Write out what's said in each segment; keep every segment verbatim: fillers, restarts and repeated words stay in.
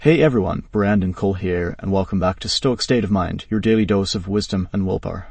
Hey everyone, Brandon Cole here, and welcome back to Stoic State of Mind, your daily dose of wisdom and willpower.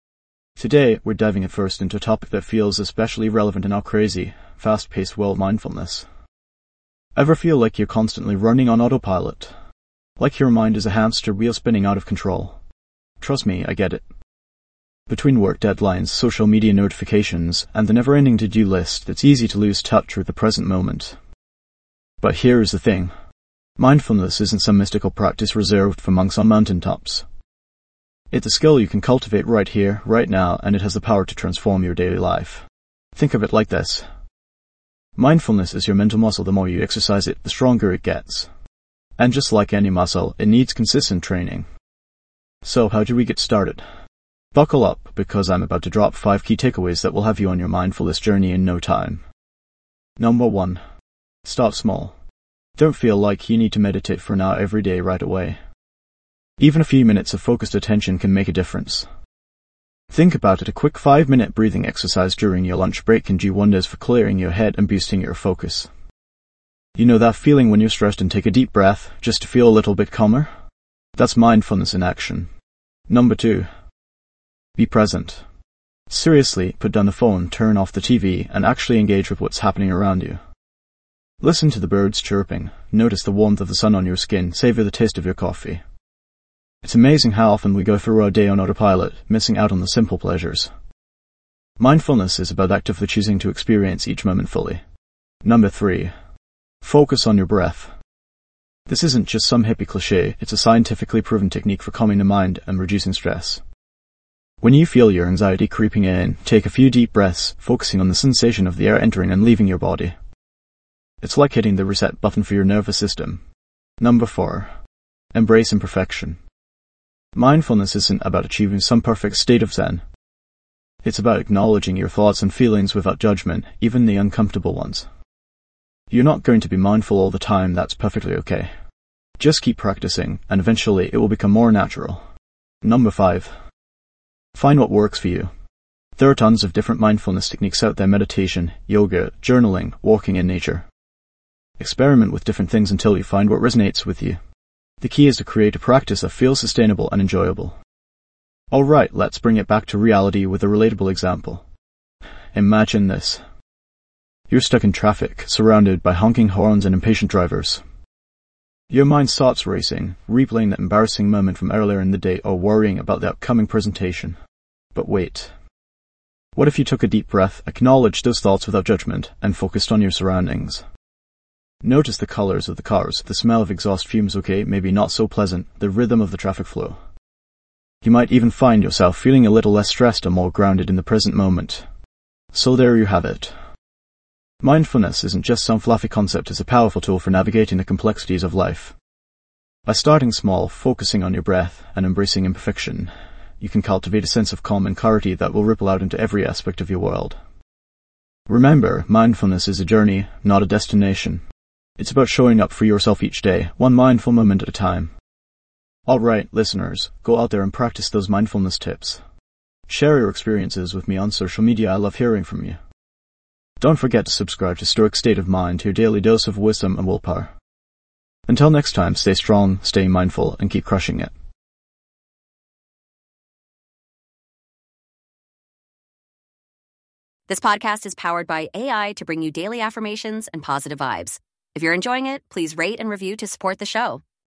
Today, we're diving at first into a topic that feels especially relevant in our crazy, fast-paced world: mindfulness. Ever feel like you're constantly running on autopilot? Like your mind is a hamster wheel spinning out of control? Trust me, I get it. Between work deadlines, social media notifications, and the never-ending to-do list, it's easy to lose touch with the present moment. But here's the thing. Mindfulness isn't some mystical practice reserved for monks on mountaintops. It's a skill you can cultivate right here, right now, and it has the power to transform your daily life. Think of it like this. Mindfulness is your mental muscle. The more you exercise it, the stronger it gets. And just like any muscle, it needs consistent training. So how do we get started? Buckle up, because I'm about to drop five key takeaways that will have you on your mindfulness journey in no time. Number one. Start small. Don't feel like you need to meditate for an hour every day right away. Even a few minutes of focused attention can make a difference. Think about it, a quick five-minute breathing exercise during your lunch break can do wonders for clearing your head and boosting your focus. You know that feeling when you're stressed and take a deep breath just to feel a little bit calmer? That's mindfulness in action. Number two. Be present. Seriously, put down the phone, turn off the T V, and actually engage with what's happening around you. Listen to the birds chirping, notice the warmth of the sun on your skin, savor the taste of your coffee. It's amazing how often we go through our day on autopilot, missing out on the simple pleasures. Mindfulness is about actively choosing to experience each moment fully. Number three. Focus on your breath. This isn't just some hippie cliche, it's a scientifically proven technique for calming the mind and reducing stress. When you feel your anxiety creeping in, take a few deep breaths, focusing on the sensation of the air entering and leaving your body. It's like hitting the reset button for your nervous system. Number four. Embrace imperfection. Mindfulness isn't about achieving some perfect state of zen. It's about acknowledging your thoughts and feelings without judgment, even the uncomfortable ones. You're not going to be mindful all the time, that's perfectly okay. Just keep practicing, and eventually it will become more natural. Number five. Find what works for you. There are tons of different mindfulness techniques out there: meditation, yoga, journaling, walking in nature. Experiment with different things until you find what resonates with you. The key is to create a practice that feels sustainable and enjoyable. Alright, let's bring it back to reality with a relatable example. Imagine this. You're stuck in traffic, surrounded by honking horns and impatient drivers. Your mind starts racing, replaying that embarrassing moment from earlier in the day or worrying about the upcoming presentation. But wait. What if you took a deep breath, acknowledged those thoughts without judgment, and focused on your surroundings? Notice the colors of the cars, the smell of exhaust fumes, okay, maybe not so pleasant, the rhythm of the traffic flow. You might even find yourself feeling a little less stressed or more grounded in the present moment. So there you have it. Mindfulness isn't just some fluffy concept, it's a powerful tool for navigating the complexities of life. By starting small, focusing on your breath, and embracing imperfection, you can cultivate a sense of calm and clarity that will ripple out into every aspect of your world. Remember, mindfulness is a journey, not a destination. It's about showing up for yourself each day, one mindful moment at a time. Alright, listeners, go out there and practice those mindfulness tips. Share your experiences with me on social media, I love hearing from you. Don't forget to subscribe to Stoic State of Mind, your daily dose of wisdom and willpower. Until next time, stay strong, stay mindful, and keep crushing it. This podcast is powered by A I to bring you daily affirmations and positive vibes. If you're enjoying it, please rate and review to support the show.